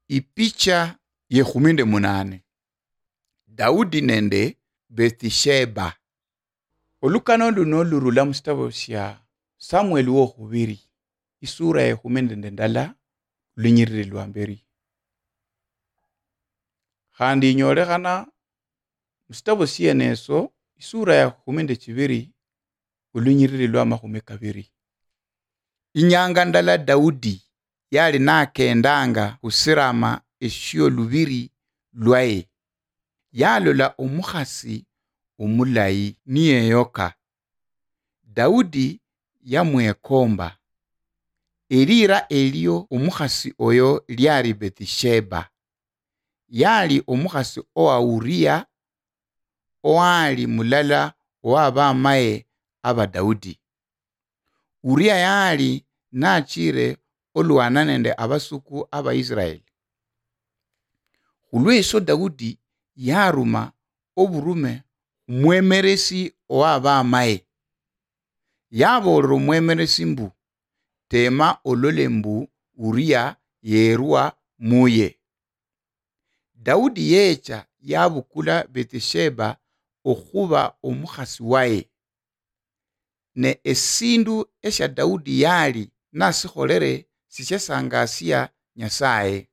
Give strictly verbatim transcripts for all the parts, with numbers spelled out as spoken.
Ipicha ye khuminde munane. Daudi nende Bethsheba. Olukano luno lurula mustabo sya Samuel wo khubiri. Isura ye khuminde ndala lunyiriri lwa mberi. Khandi inyolekhana mustabo syeneso isura ya khuminde chibiri ulunyiriri lwa makhume kabiri. Inyanga ndala Daudi yali nakendanga khusirama esyo lubiri lwaye. Yalola omukhasi omulayi niyeyoka. Daudi yamwekomba. Elira elyo omukhasi oyo lyali Bethsheba. Yali omukhasi owa Uriya oali mulala owa bamaye aba Daudi. Uriya yali nachire olwana nende abasuku aba Israeli. Khulweso Daudi yaruma oburume mwemeresi owa bamaye. Yabolera omwemeresi mbu tema olole mbu Uriya yerwa muye. Daudi yecha yabukula Bethsheba okhuba omukhasi waye. Ne esindu esya Daudi yali nasikholere sisyasangasya Nyasaye.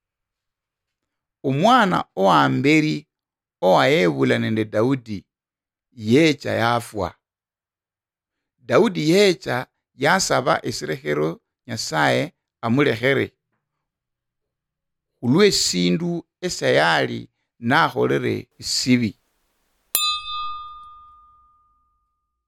Omwana owamberi owayebula nende Daudi yecha yafwa. Daudi yecha yasaba esirekhero Nyasaye amulekhere. Khulwe sindu esya yali nakholere isibi.